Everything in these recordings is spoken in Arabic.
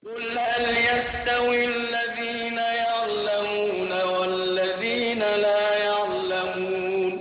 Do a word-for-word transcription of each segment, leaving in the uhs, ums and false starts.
قل هل يستوي الذين يعلمون والذين لا يعلمون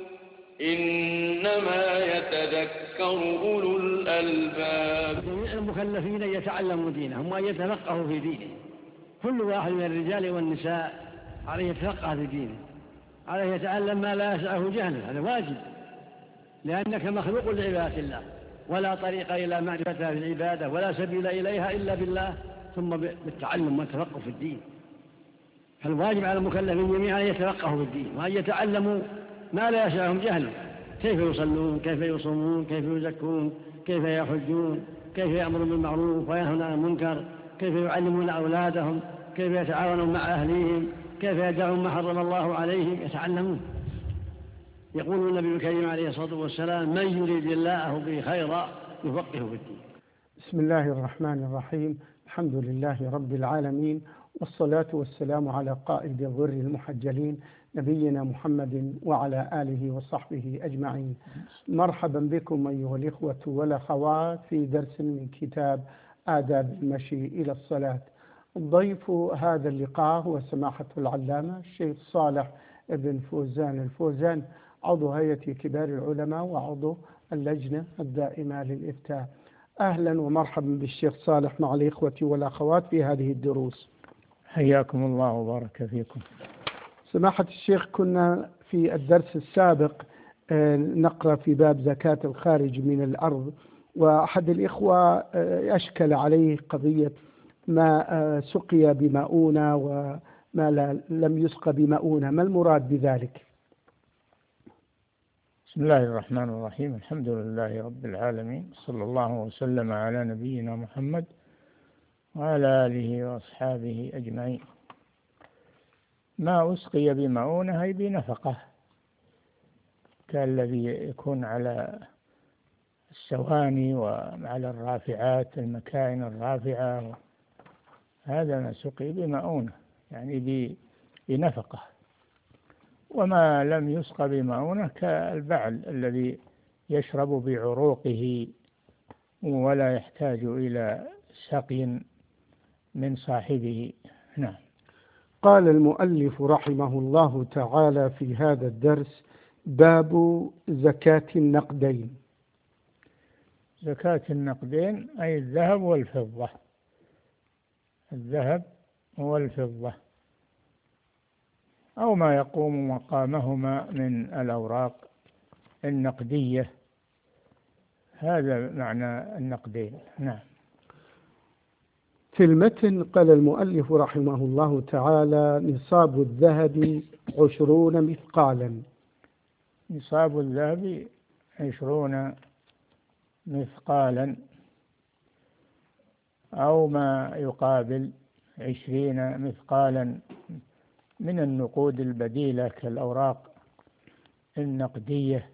إنما يتذكر أولو الألباب. جميع المكلفين يتعلموا دينهم وأن يتفقهوا في دينهم. كل واحد من الرجال والنساء عليه يتفقه في دينه، عليه يتعلم ما لا يسعه جهله، هذا واجب، لأنك مخلوق لعبادة الله، ولا طريق إلى معرفتها في العبادة ولا سبيل إليها إلا بالله ثم بالتعلم والتفقه في الدين. فالواجب على المكلفين جميعا أن يتفقهوا في الدين وأن يتعلموا ما لا يسعهم جهله، كيف يصلون، كيف يصومون، كيف يزكون، كيف يحجون، كيف يأمرون بالمعروف وينهون عن المنكر، كيف يعلمون أولادهم، كيف يتعاونون مع أهليهم، كيف يدعون ما حرم الله عليهم، يتعلمون. يقول النبي الكريم عليه الصلاة والسلام: من يريد الله به خيرا يفقهه في الدين. بسم الله الرحمن الرحيم. الحمد لله رب العالمين، والصلاة والسلام على قائد الغر المحجلين نبينا محمد وعلى آله وصحبه أجمعين. مرحبا بكم أيها الإخوة والأخوات في درس من كتاب آداب المشي إلى الصلاة. ضيف هذا اللقاء هو سماحة العلامة الشيخ صالح بن فوزان الفوزان، عضو هيئة كبار العلماء وعضو اللجنة الدائمة للإفتاء. أهلا ومرحبا بالشيخ صالح مع الإخوة والأخوات في هذه الدروس. حياكم الله وبارك فيكم. سماحة الشيخ، كنا في الدرس السابق نقرأ في باب زكاة الخارج من الأرض، وأحد الإخوة أشكل عليه قضية ما سقي بمؤونة وما لم يسق بمؤونة، ما المراد بذلك؟ بسم الله الرحمن الرحيم. الحمد لله رب العالمين، صلى الله وسلم على نبينا محمد وعلى آله وأصحابه أجمعين. ما أسقي بمؤونة أي بنفقة، كالذي يكون على السواني وعلى الرافعات، المكائن الرافعة، هذا ما سقي بمؤونة يعني بنفقة. وما لم يسق بمؤونة كالبعل الذي يشرب بعروقه ولا يحتاج إلى سقي من صاحبه. نعم. قال المؤلف رحمه الله تعالى في هذا الدرس: باب زكاة النقدين. زكاة النقدين أي الذهب والفضة، الذهب والفضة أو ما يقوم مقامهما من الأوراق النقدية، هذا معنى النقدين. نعم. في المتن قال المؤلف رحمه الله تعالى: نصاب الذهب عشرون مثقالا. نصاب الذهب عشرون مثقالا أو ما يقابل عشرين مثقالا من النقود البديلة كالأوراق النقدية،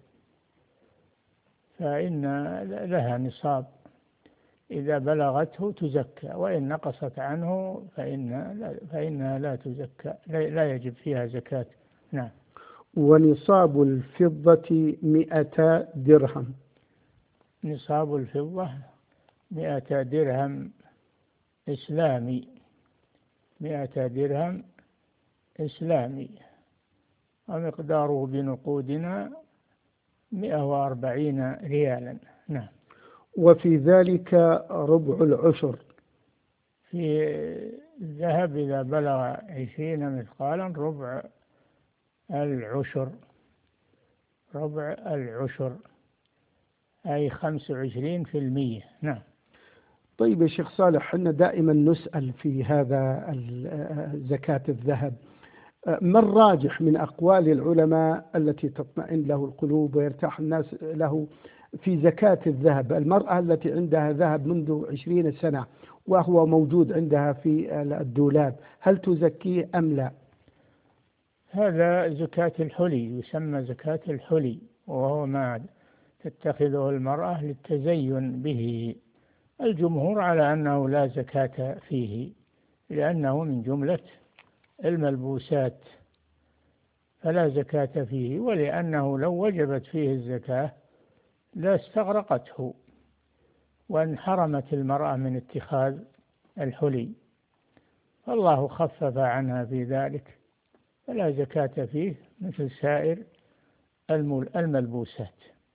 فإن لها نصاب، إذا بلغته تزكى، وإن نقصت عنه فإن فإنها لا تزكى، لا يجب فيها زكاة. نعم. ونصاب الفضة مئة درهم. نصاب الفضة مئة درهم إسلامي، مئة درهم إسلامي، ومقداره بنقودنا مئة وأربعين ريالا. نعم. وفي ذلك ربع العشر. في الذهب إذا بلغ عشرين مثقالا ربع العشر، ربع العشر أي خمس وعشرين في المية. نعم. طيب يا شيخ صالح، حنا دائما نسأل في هذا زكاة الذهب، ما الراجح من أقوال العلماء التي تطمئن له القلوب ويرتاح الناس له في زكاة الذهب؟ المرأة التي عندها ذهب منذ عشرين سنة وهو موجود عندها في الدولاب، هل تزكيه أم لا؟ هذا زكاة الحلي، يسمى زكاة الحلي، وهو ما تتخذه المرأة للتزين به. الجمهور على أنه لا زكاة فيه، لأنه من جملة الملبوسات فلا زكاة فيه، ولأنه لو وجبت فيه الزكاة لا استغرقته، وانحرمت المرأة من اتخاذ الحلي، فالله خفف عنها في ذلك، فلا زكاة فيه مثل سائر الملبوسات.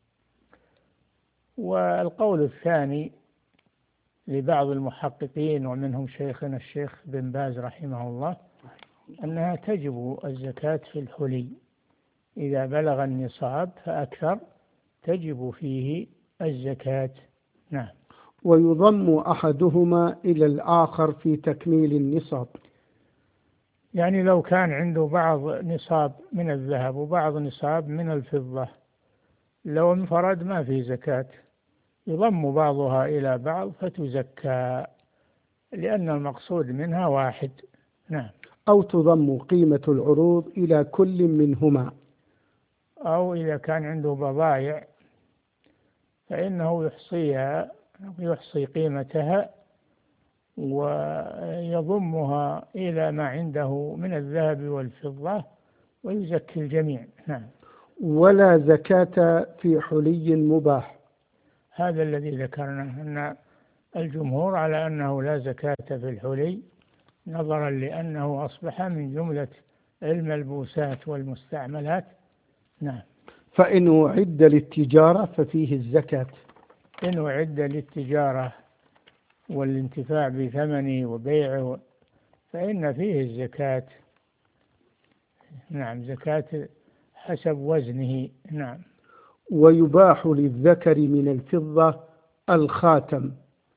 والقول الثاني لبعض المحققين ومنهم شيخنا الشيخ بن باز رحمه الله أنها تجب الزكاة في الحلي إذا بلغ النصاب فأكثر تجب فيه الزكاة. نعم. ويضم أحدهما إلى الآخر في تكميل النصاب، يعني لو كان عنده بعض نصاب من الذهب وبعض نصاب من الفضة، لو انفرد ما في زكاة، يضم بعضها إلى بعض فتزكى، لأن المقصود منها واحد. نعم. أو تضم قيمة العروض إلى كل منهما، أو إذا كان عنده بضائع فإنه يحصيها، يحصي قيمتها ويضمها إلى ما عنده من الذهب والفضة ويزكي الجميع. نعم. ولا زكاة في حلي مباح. هذا الذي ذكرناه، أن الجمهور على أنه لا زكاة في الحلي، نظرا لأنه أصبح من جملة الملبوسات والمستعملات. نعم. فإن أعد للتجارة ففيه الزكاة. إن أعد للتجارة والانتفاع بثمنه وبيعه فإن فيه الزكاة. نعم، زكاة حسب وزنه. نعم. ويباح للذكر من الفضة الخاتم.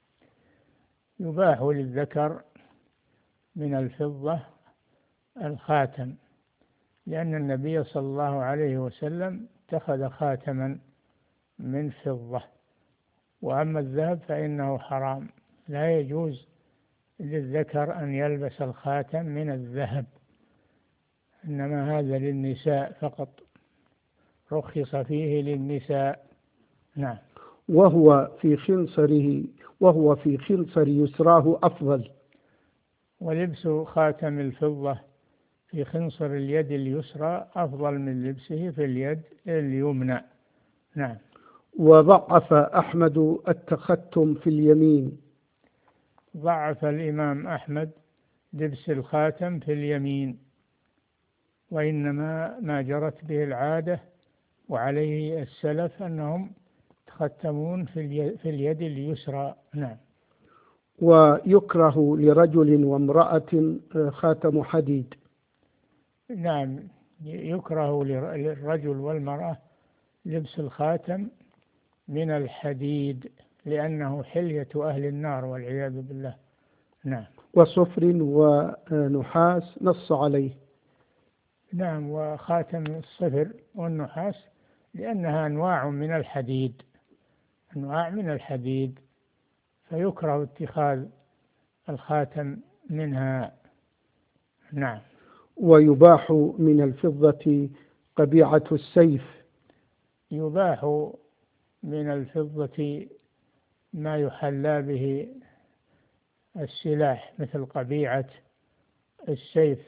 يباح للذكر من الفضة الخاتم، لأن النبي صلى الله عليه وسلم اتخذ خاتما من فضة. وأما الذهب فإنه حرام، لا يجوز للذكر أن يلبس الخاتم من الذهب، إنما هذا للنساء فقط، رخص فيه للنساء. نعم. وهو في خنصره وهو في خنصر يسراه أفضل. ولبس خاتم الفضة في خنصر اليد اليسرى أفضل من لبسه في اليد اليمنى. نعم. وضعف أحمد التختم في اليمين. ضعف الإمام أحمد لبس الخاتم في اليمين، وإنما ما جرت به العادة وعليه السلف أنهم يتختمون في اليد اليسرى. نعم. ويكره لرجل وامرأة خاتم حديد. نعم، يكره للرجل والمرأة لبس الخاتم من الحديد، لأنه حلية أهل النار والعياذ بالله. نعم. وصفر ونحاس نص عليه. نعم. وخاتم الصفر والنحاس لأنها أنواع من الحديد، أنواع من الحديد، فيكره اتخاذ الخاتم منها. نعم. ويباح من الفضة قبيعة السيف. يباح من الفضة ما يحلى به السلاح مثل قبيعة السيف،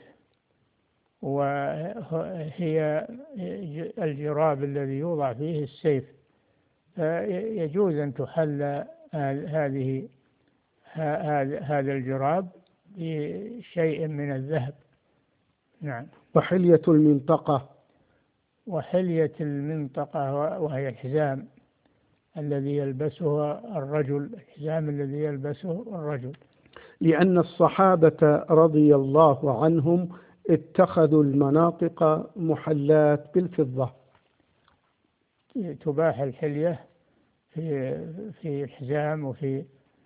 وهي الجراب الذي يوضع فيه السيف، فيجوز أن تحلى هذه هذا الجراب بشيء من الذهب. نعم. وحلية المنطقة. وحلية المنطقة وهي الحزام الذي يلبسه الرجل، الحزام الذي يلبسه الرجل. لأن الصحابة رضي الله عنهم اتخذوا المناطق محلات بالفضة. تباح الحلية في في الحزام وفي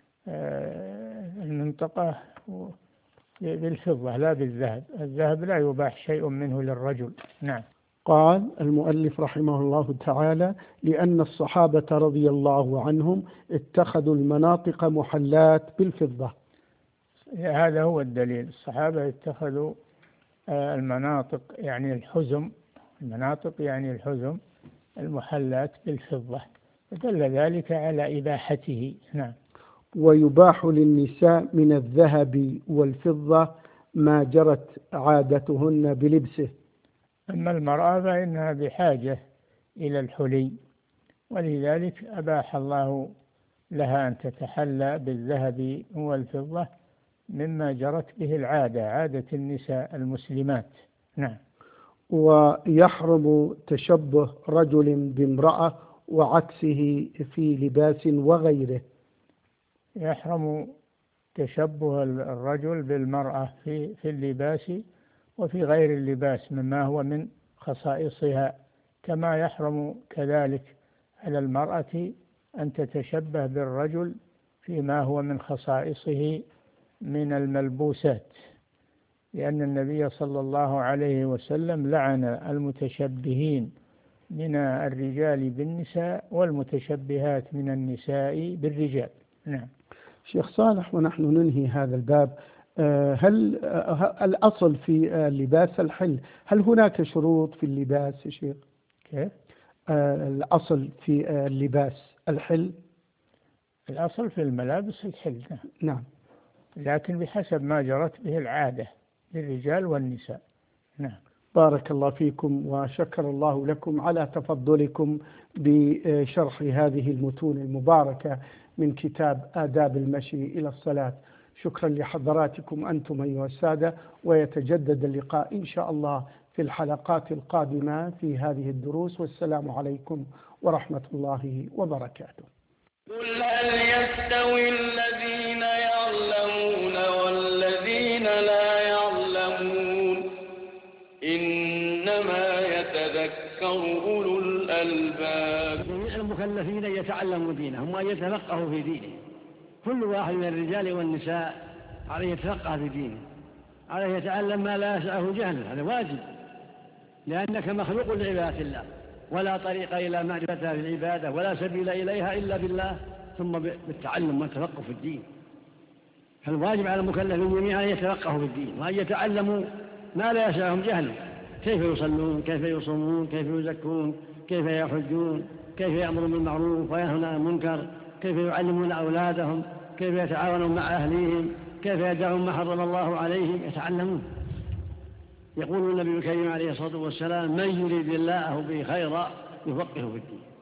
المنطقة بالفضة لا بالذهب، الذهب لا يباح شيء منه للرجل. نعم. قال المؤلف رحمه الله تعالى: لأن الصحابة رضي الله عنهم اتخذوا المناطق محلات بالفضة. هذا هو الدليل، الصحابة اتخذوا المناطق يعني الحزم، المناطق يعني الحزم المحلات بالفضة، فدل ذلك على إباحته. نعم. ويباح للنساء من الذهب والفضة ما جرت عادتهن بلبسه. أما المرأة فإنها بحاجة إلى الحلي، ولذلك أباح الله لها أن تتحلى بالذهب والفضة مما جرت به العادة، عادة النساء المسلمات. نعم. ويحرم تشبه رجل بامرأة وعكسه في لباس وغيره. يحرم تشبه الرجل بالمرأة في في اللباس وفي غير اللباس مما هو من خصائصها، كما يحرم كذلك على المرأة أن تتشبه بالرجل فيما هو من خصائصه من الملبوسات، لأن النبي صلى الله عليه وسلم لعن المتشبهين من الرجال بالنساء والمتشبهات من النساء بالرجال. نعم. شيخ صالح، ونحن ننهي هذا الباب، هل الأصل في اللباس الحل؟ هل هناك شروط في اللباس يا شيخ؟ كيف؟ الأصل في اللباس الحل؟ الأصل في الملابس الحل. نعم. لكن بحسب ما جرت به العادة للرجال والنساء. نعم. بارك الله فيكم وشكر الله لكم على تفضلكم بشرح هذه المتون المباركة من كتاب آداب المشي إلى الصلاة. شكرا لحضراتكم أنتم أيها السادة، ويتجدد اللقاء إن شاء الله في الحلقات القادمة في هذه الدروس، والسلام عليكم ورحمة الله وبركاته. قل هل يستوي الذين يعلمون والذين لا يعلمون إنما يتذكر أولو الألباب. جميع المكلفين يتعلموا دينهم وأن يتفقهوا في دينه. كل واحد من الرجال والنساء عليه يتفقه في دينه، عليه يتعلم ما لا يسعه جهله، هذا واجب، لأنك مخلوق لعبادة الله، ولا طريق إلى معرفتها في العبادة ولا سبيل إليها إلا بالله، ثم بالتعلم والتفقه في الدين. فالواجب على المكلفين جميعا أن يتفقهوا في الدين وأن يتعلموا ما لا يسعهم جهله، كيف يصلون، كيف يصومون، كيف يزكون، كيف يحجون، كيف يأمرون بالمعروف وينهون عن المنكر، كيف يعلمون أولادهم، كيف يتعاونون مع أهليهم، كيف يدعون ما حرم الله عليهم، يتعلمون. يقول النبي الكريم عليه الصلاة والسلام: من يريد الله به خيرا يفقهه في الدين.